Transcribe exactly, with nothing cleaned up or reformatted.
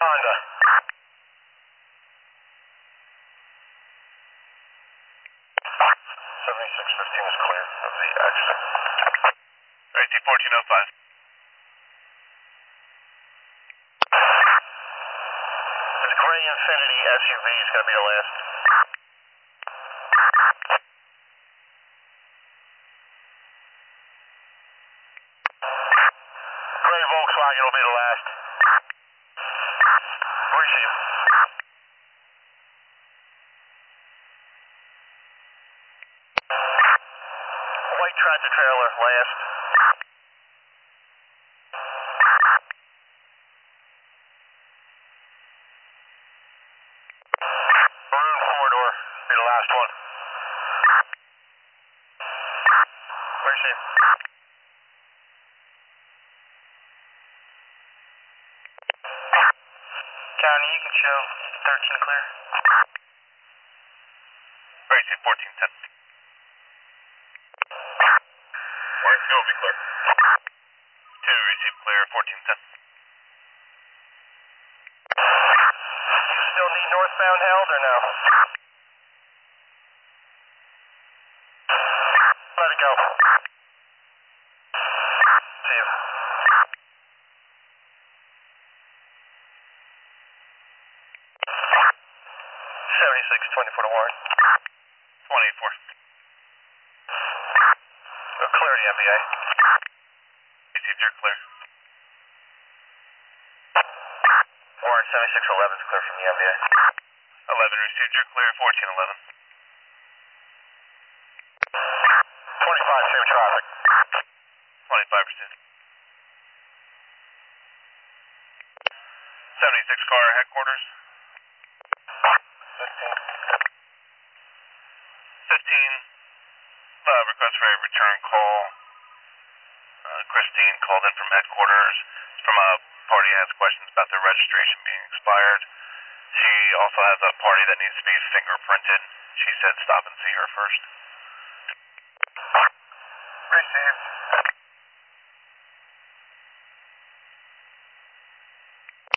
Honda. seventy-six fifteen is clear of the accident. A T fourteen oh five. This gray Infiniti S U V is going to be the last. Gray Volkswagen will be the last. Receive. White tractor trailer last. Maroon four-door be the last one. Receive. County, you can show thirteen clear. Receive fourteen ten. One, two will be clear. two, receive clear, fourteen ten. You still need northbound held or no? Let it go. See you. seventy-six twenty-four to Warren. twenty-four. We'll clear the M B A. Received, you're clear. Warren seventy-six eleven is clear from the M B A. eleven, received, you're clear, fourteen eleven. twenty-five same traffic. twenty-five percent. seventy-six car headquarters. fifteen. fifteen. Uh, request for a return call. Uh, Christine called in from headquarters from a party that has questions about their registration being expired. She also has a party that needs to be fingerprinted. She said stop and see her first. Received.